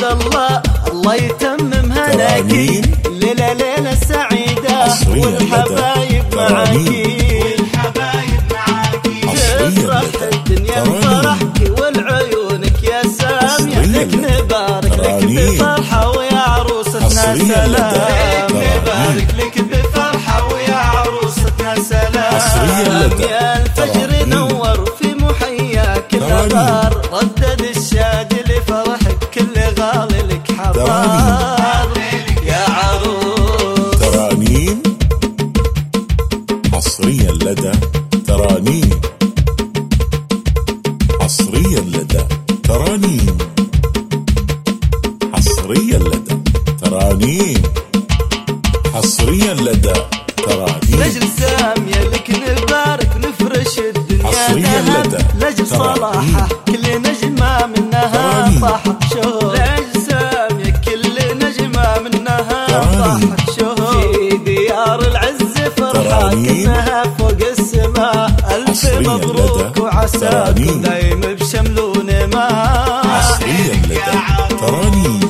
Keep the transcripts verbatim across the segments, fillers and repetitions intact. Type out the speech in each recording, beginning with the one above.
الله الله يتمم هناكي، ليلة ليلة سعيدة والحبايب معاكي، تفرح الدنيا بفرحك والعيونك يا سامية، لك نبارك لك بفرحة ويا عروستنا سلام، نبارك لك بفرحة ويا عروستنا سلام، يا الفجر نور في محياك النهار، ردد الشاد لفرحك كل غالي لك حضار يا عروس. ترانيم حصريا لدى ترانيم، حصريا لدى ترانيم، حصريا لدى ترانيم، حصريا لدى ترانيم. لجل سامية لك نبارك نفرش الدنيا ذهب، لجل صلاحة كل نجمة منها طاحت شهور، لجل سامية كل نجمة منها طاحت شهور، في ديار العز فرحة كأنها فوق السماء، ألف مبروك وعساكم دايم بشمل ونماء. حصريا لدى ترانيم،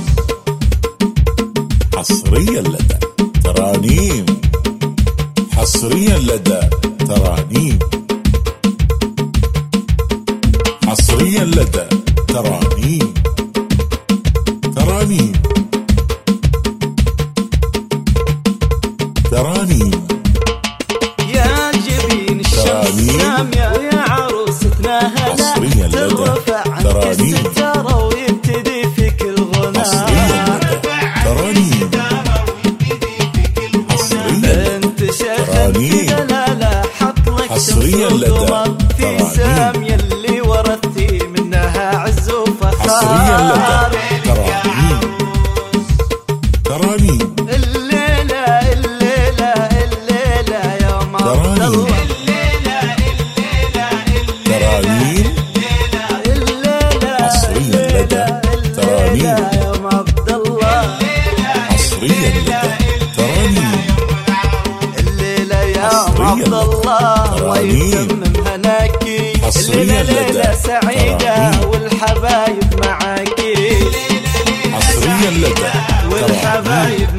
حصريا لدى ترانيم، حصريا لدى ترانيم، حصريا لدى ترانيم، ترانيم، ترانيم. يا جبين الشمس سامية ويا عروستنا هلا، ترفع عنك الستارة ويبتدي فيك الغنى، ترانيم، انت شيخة دلالة حط لك شمس وقمر، في سامية اللي ورثتي منها عز وفخار، ترانيم، ترانيم. الليلة الليلة الليلة يا عبد الله، ترانيم، حصريا لدى ترانيم، يا عبد الله، حصريا لدى ترانيم، الليلة يا عبد الله الله يتمم هناكي، الليلة ليلة سعيدة والحبايب معاكي، حصريا لدى والحبايب